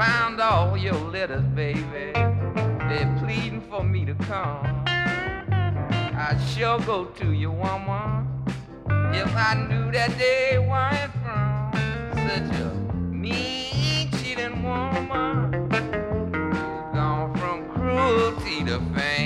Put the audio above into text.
found all your letters, baby. They're pleading for me to come. I'd sure go to you, woman, if I knew that they weren't from such a mean, cheating woman. You've gone from cruelty to fame.